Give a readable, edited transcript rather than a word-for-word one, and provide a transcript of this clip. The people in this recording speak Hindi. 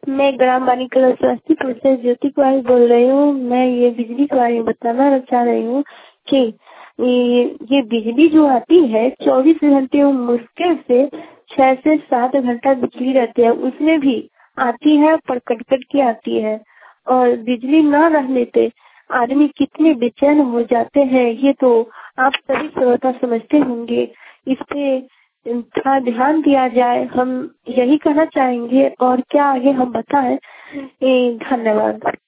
मैं ग्राम वाणी कला समस्तीपुर से ज्योति कुमारी बोल रही हूँ। मैं ये बिजली के बारे में बताना चाह रही हूँ कि ये बिजली जो आती है 24 घंटे में मुश्किल से 6 से 7 घंटा बिजली रहती है, उसमें भी आती है पर कट के आती है। और बिजली न रहने पे आदमी कितने बेचैन हो जाते हैं, ये तो आप सभी श्रोता समझते होंगे। इस पे थोड़ा ध्यान दिया जाए, हम यही कहना चाहेंगे। और क्या आगे हम बताएं। धन्यवाद।